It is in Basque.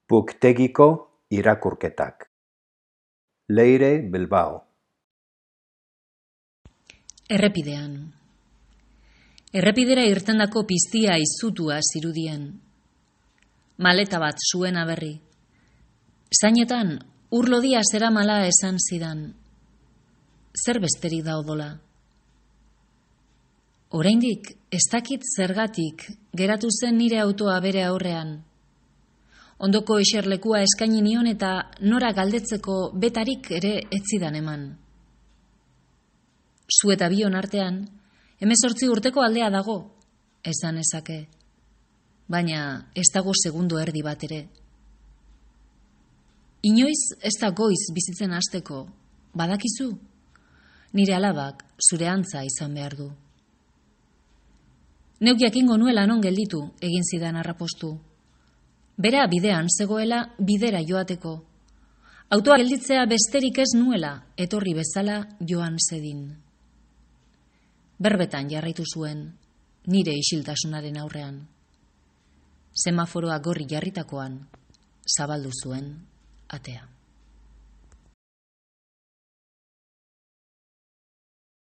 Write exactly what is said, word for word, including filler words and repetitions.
Puktegiko irakurketak. Leire Bilbao. Errepidean. Errepidera irtendako piztia izutua zirudien. Maleta bat zuen aberri. Zainetan urlodia zeramala esan zidan. Zer besterik da odola. Oraindik ez dakit zergatik geratu zen nire autoa bere aurrean. Ondoko eserlekua eskaini nion eta nora galdetzeko betarik ere ez zidan eman. Zu eta bion artean, hemezortzi urteko aldea dago, esan ezake. Baina ez dago segundo erdi bat ere. Inoiz ez da goiz bizitzen hasteko, badakizu? Nire alabak zure antza izan behar du. Neuk jakingo nuela non gelditu, egin zidan harrapostu. Bera bidean zegoela bidera joateko. Autoa gelditzea besterik ez nuela, etorri bezala joan zedin. Berbetan jarraitu zuen, nire isiltasunaren aurrean. Semaforoa gorri jarritakoan, zabaldu zuen atea.